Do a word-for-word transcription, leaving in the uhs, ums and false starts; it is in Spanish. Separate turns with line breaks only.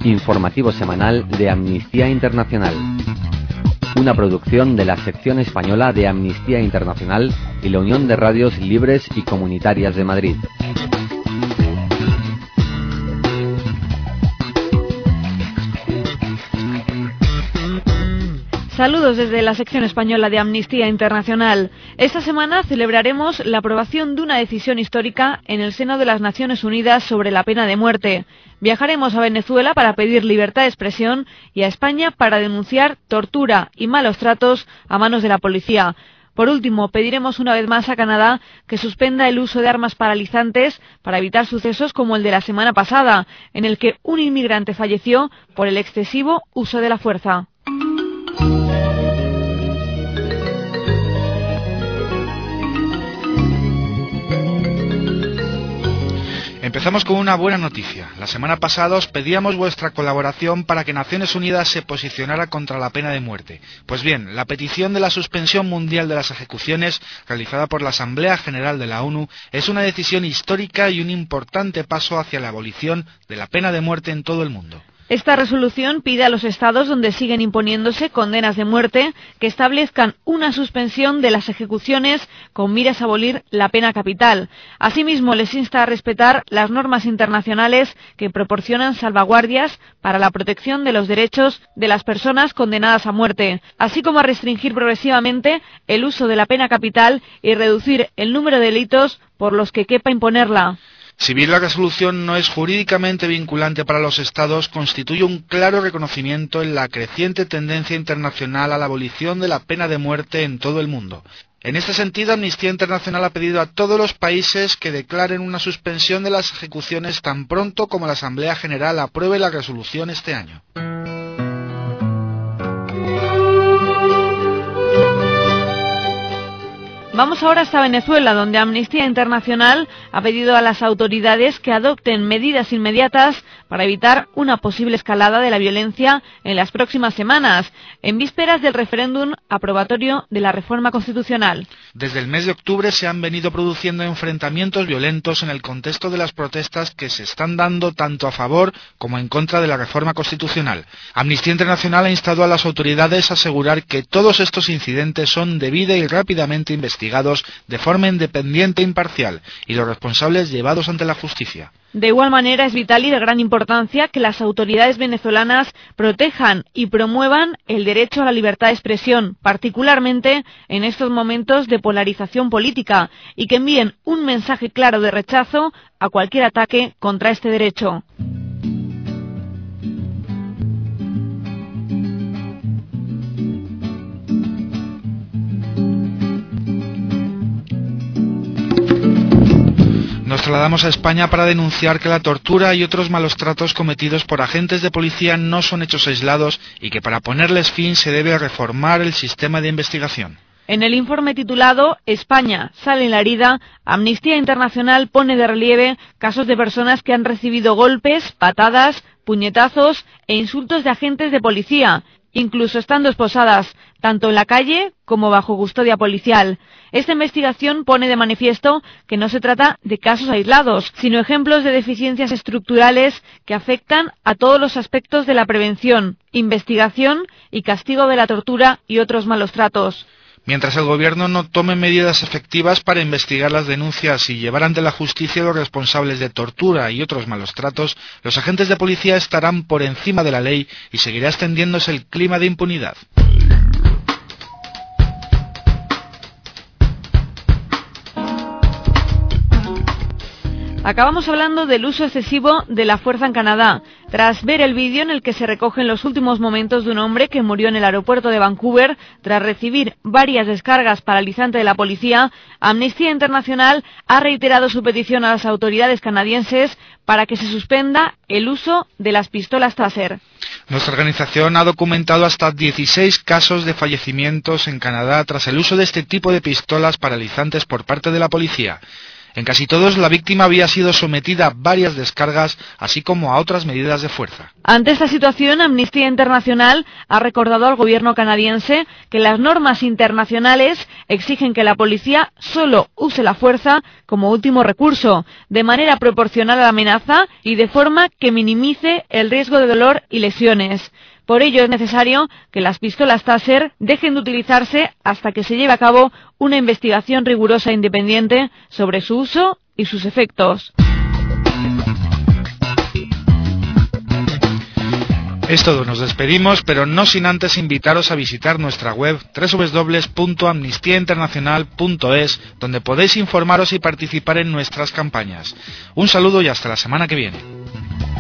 Informativo semanal de Amnistía Internacional. Una producción de la sección española de Amnistía Internacional y la Unión de Radios Libres y Comunitarias de Madrid.
Saludos desde la sección española de Amnistía Internacional. Esta semana celebraremos la aprobación de una decisión histórica en el seno de las Naciones Unidas sobre la pena de muerte. Viajaremos a Venezuela para pedir libertad de expresión y a España para denunciar tortura y malos tratos a manos de la policía. Por último, pediremos una vez más a Canadá que suspenda el uso de armas paralizantes para evitar sucesos como el de la semana pasada, en el que un inmigrante falleció por el excesivo uso de la fuerza.
Empezamos con una buena noticia. La semana pasada os pedíamos vuestra colaboración para que Naciones Unidas se posicionara contra la pena de muerte. Pues bien, la petición de la suspensión mundial de las ejecuciones, realizada por la Asamblea General de la ONU, es una decisión histórica y un importante paso hacia la abolición de la pena de muerte en todo el mundo.
Esta resolución pide a los estados donde siguen imponiéndose condenas de muerte que establezcan una suspensión de las ejecuciones con miras a abolir la pena capital. Asimismo, les insta a respetar las normas internacionales que proporcionan salvaguardias para la protección de los derechos de las personas condenadas a muerte, así como a restringir progresivamente el uso de la pena capital y reducir el número de delitos por los que quepa imponerla.
Si bien la resolución no es jurídicamente vinculante para los Estados, constituye un claro reconocimiento en la creciente tendencia internacional a la abolición de la pena de muerte en todo el mundo. En este sentido, Amnistía Internacional ha pedido a todos los países que declaren una suspensión de las ejecuciones tan pronto como la Asamblea General apruebe la resolución este año.
Vamos ahora hasta Venezuela, donde Amnistía Internacional ha pedido a las autoridades que adopten medidas inmediatas para evitar una posible escalada de la violencia en las próximas semanas, en vísperas del referéndum aprobatorio de la reforma constitucional.
Desde el mes de octubre se han venido produciendo enfrentamientos violentos en el contexto de las protestas que se están dando tanto a favor como en contra de la reforma constitucional. Amnistía Internacional ha instado a las autoridades a asegurar que todos estos incidentes son debida y rápidamente investigados de forma independiente e imparcial y los responsables llevados ante la justicia.
De igual manera, es vital y de gran importancia que las autoridades venezolanas protejan y promuevan el derecho a la libertad de expresión, particularmente en estos momentos de polarización política, y que envíen un mensaje claro de rechazo a cualquier ataque contra este derecho.
Nos trasladamos a España para denunciar que la tortura y otros malos tratos cometidos por agentes de policía no son hechos aislados y que para ponerles fin se debe reformar el sistema de investigación.
En el informe titulado España sale en la herida, Amnistía Internacional pone de relieve casos de personas que han recibido golpes, patadas, puñetazos e insultos de agentes de policía, incluso estando esposadas, tanto en la calle como bajo custodia policial. Esta investigación pone de manifiesto que no se trata de casos aislados, sino ejemplos de deficiencias estructurales que afectan a todos los aspectos de la prevención, investigación y castigo de la tortura y otros malos tratos.
Mientras el gobierno no tome medidas efectivas para investigar las denuncias y llevar ante la justicia a los responsables de tortura y otros malos tratos, los agentes de policía estarán por encima de la ley y seguirá extendiéndose el clima de impunidad.
Acabamos hablando del uso excesivo de la fuerza en Canadá. Tras ver el vídeo en el que se recogen los últimos momentos de un hombre que murió en el aeropuerto de Vancouver tras recibir varias descargas paralizantes de la policía, Amnistía Internacional ha reiterado su petición a las autoridades canadienses para que se suspenda el uso de las pistolas Taser.
Nuestra organización ha documentado hasta dieciséis casos de fallecimientos en Canadá tras el uso de este tipo de pistolas paralizantes por parte de la policía. En casi todos la víctima había sido sometida a varias descargas, así como a otras medidas de fuerza.
Ante esta situación, Amnistía Internacional ha recordado al gobierno canadiense que las normas internacionales exigen que la policía solo use la fuerza como último recurso, de manera proporcional a la amenaza y de forma que minimice el riesgo de dolor y lesiones. Por ello es necesario que las pistolas Taser dejen de utilizarse hasta que se lleve a cabo una investigación rigurosa e independiente sobre su uso y sus efectos.
Es todo, nos despedimos, pero no sin antes invitaros a visitar nuestra web doble u doble u doble u punto amnistía internacional punto es, donde podéis informaros y participar en nuestras campañas. Un saludo y hasta la semana que viene.